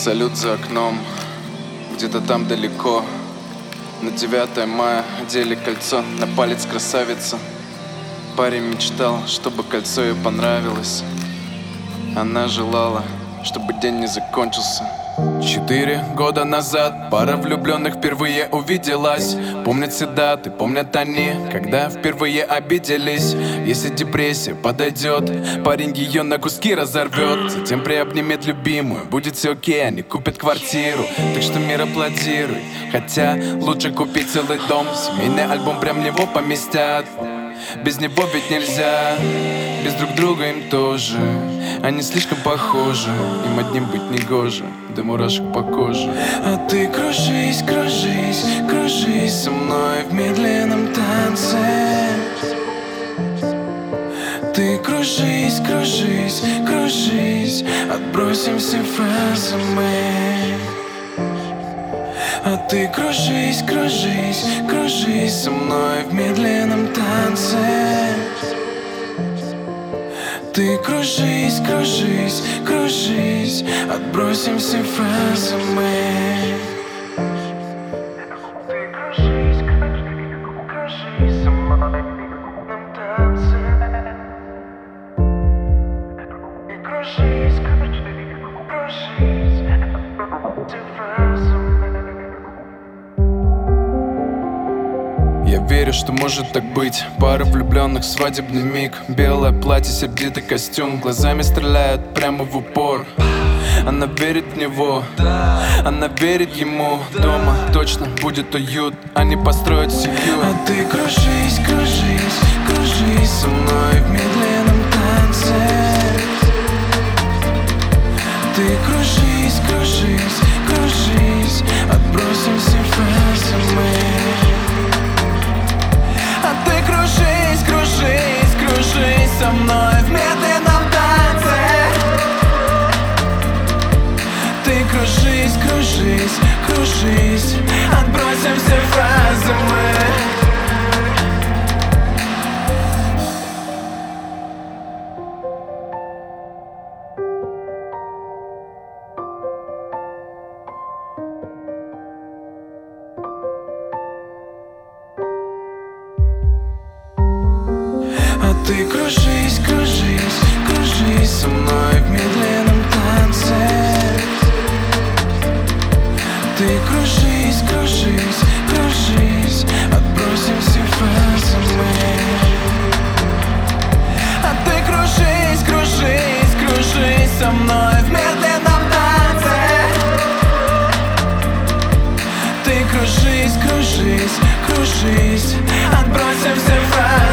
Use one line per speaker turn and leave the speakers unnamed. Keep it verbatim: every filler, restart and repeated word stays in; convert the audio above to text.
Салют за окном, где-то там далеко. На девятое мая одели кольцо на палец красавица. Парень мечтал, чтобы кольцо ей понравилось. Она желала, чтобы день не закончился. Четыре года назад пара влюбленных впервые увиделась. Помнят все даты, помнят они, когда впервые обиделись. Если депрессия подойдет, парень ее на куски разорвет. Затем приобнимет любимую, будет все окей, они купят квартиру. Так что мир аплодируй, хотя лучше купить целый дом. Семейный альбом прям в него поместят. Без него ведь нельзя, без друг друга им тоже. Они слишком похожи, им одним быть негоже, до мурашек по коже. А ты кружись, кружись, кружись со мной в медленном танце. Ты кружись, кружись, кружись, отбросим все фразы мы. А ты кружись, кружись, кружись со мной в медленном танце. Ты кружись, кружись, кружись, отбросим все фразы мы. Ты кружись, кружись со мной в медленном танце. Ты кружись, кружись, кружись, отбросим все фразы мы. Я верю, что может так быть. Пара влюбленных, свадебный миг. Белое платье, сердитый костюм. Глазами стреляют прямо в упор. Она верит в него, она верит ему. Дома точно будет уют, они построят семью. А ты кружись, кружись, кружись со мной в медленном танце. Ты кружись, кружись, кружись, отбросим все фразы мы. А ты кружись, кружись, кружись со мной в медленном танце. Ты кружись, кружись, кружись, отбросим все фразы мы. А ты кружись, кружись, кружись со мной в медленном танце. Ты кружись, кружись, кружись, отбросим все фразы мы. А ты кружись, кружись, кружись со мной в медленном танце. Ты кружись, кружись, кружись, отбросим все фразы.